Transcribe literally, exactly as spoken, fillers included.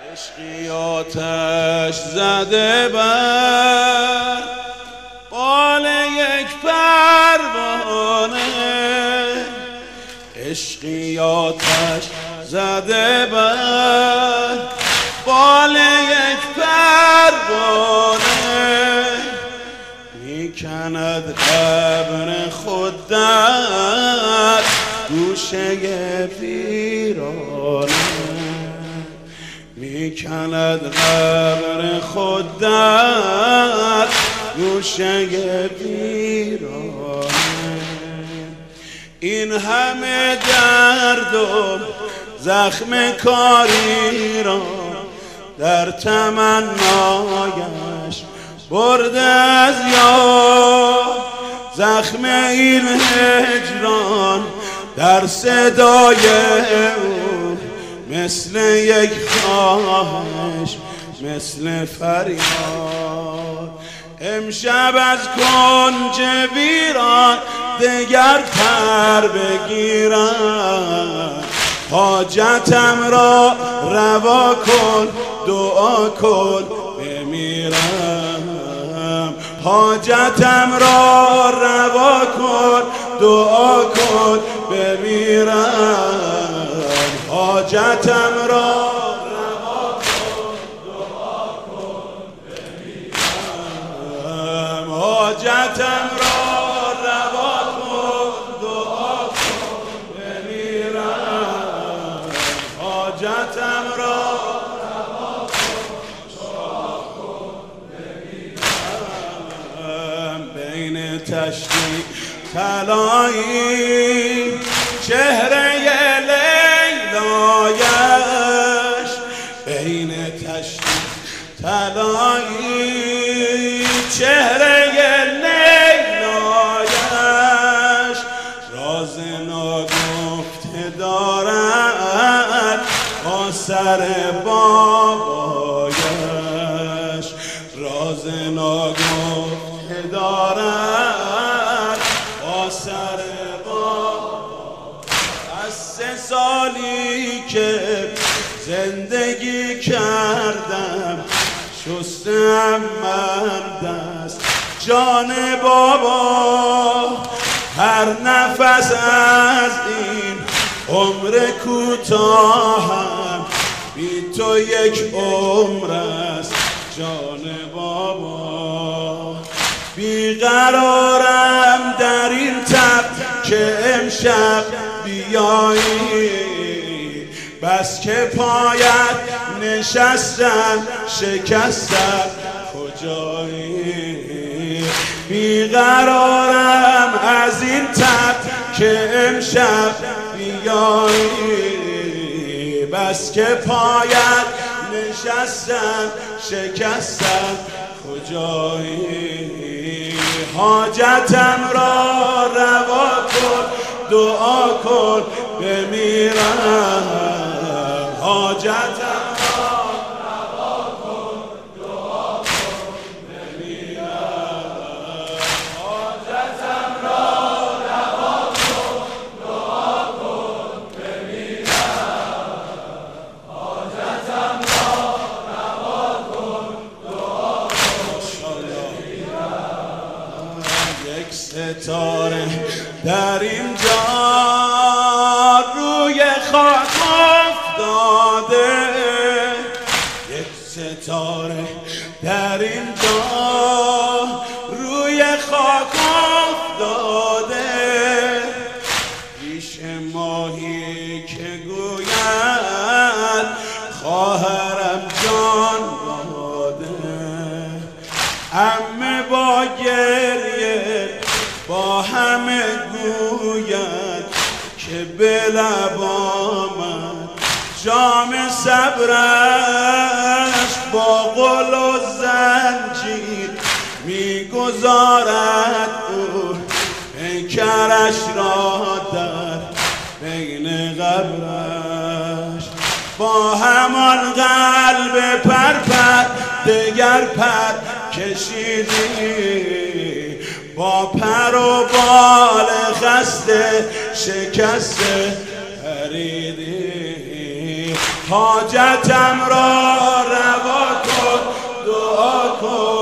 عشقی آتش زده بر بال یک پروانه، عشقی آتش زده بر بال یک پروانه، میکند قبر خود در گوشه ویرانه، میکند قبر خود در گوشه ویرانه. این همه درد و زخم کاری را در تمنایش برده از یاد، زخم این هجران در صدای او مثل یک خواهش، مثل فریاد. امشب از کنج ویران دگر پر بگیرم، حاجتم را روا کن، دعا کن بمیرم. حاجتم را روا کن، دعا کن بمیرم. حاجتم را روا کن، دعا کن بمیرم. حاجتم را روا کن، دعا کن بمیرم. حاجتم را روا کن، دعا کن بمیرم. بین تشتی طلایی چهره لیلایش، بین تشتی طلایی چهره لیلایش، راز ناگفته دارد با سر بابایش، راز ناگفته دارد با سر بابایش. از سه سالی که زندگی کردم شستم من دست جان بابا، هر نفس از این عمر کوتاهم بی تو یک عمر است جان بابا. بیقرارم در این تب که امشب بیایی، بس که پایت نشستم شکستم کجایی. بیقرارم از این تب که امشب بیایی، بس که پایت نشستم شکستم کجایی. حاجتم را روا کن، دعا کن بمیرم. حاجتم را روا کن، دعا کن بمیرم. حاجتم را روا کن، دعا کن بمیرم. حاجتم را روا کن، دعا کن بمیرم. یک ستاره در اینجا روی خاک افتاده، یک ستاره در اینجا روی خاک افتاده، پیش ماهی که گوید خواهرم جان داده. عمه با گریه با همه گوید که به لب آمد جام صبرش، با قل و زنجیر میگذارد او پیکرش را در بین قبرش. با همان قلب پرپر دگر پر کشیدی، با پر و بال خسته شکسته پریدی. حاجتم را روا کن دعا کن